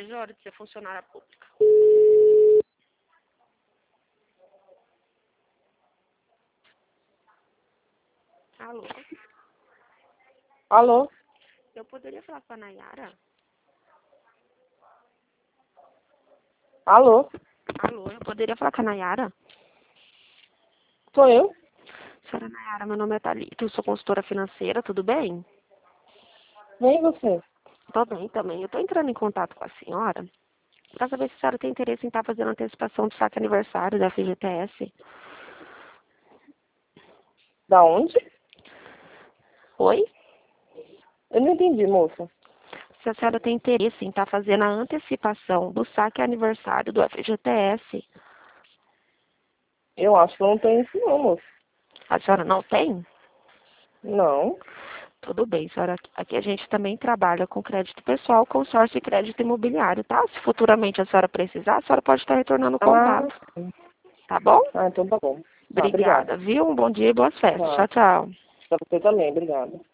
vejo a hora de ser funcionária pública. Alô? Alô? Eu poderia falar com a Nayara? Alô? Alô, eu poderia falar com a Nayara? Sou eu? Senhora Nayara, meu nome é Thalita, eu sou consultora financeira, tudo bem? Vem você. Tô bem também. Eu tô entrando em contato com a senhora para saber se a senhora tem interesse em estar fazendo antecipação do saque aniversário da FGTS. Da onde? Oi? Eu não entendi, moça. Se a senhora tem interesse em estar fazendo a antecipação do saque aniversário do FGTS, Eu acho que eu não tenho isso não, moça. a senhora não tem? Não. Tudo bem, senhora. Aqui a gente também trabalha com crédito pessoal, consórcio e crédito imobiliário, tá? Se futuramente a senhora precisar, a senhora pode estar retornando o Ah, contato, tá bom? então tá bom. Tá, Obrigada, obrigada. viu? Um bom dia e boas festas. Tá. Tchau, tchau. Pra você também, obrigada.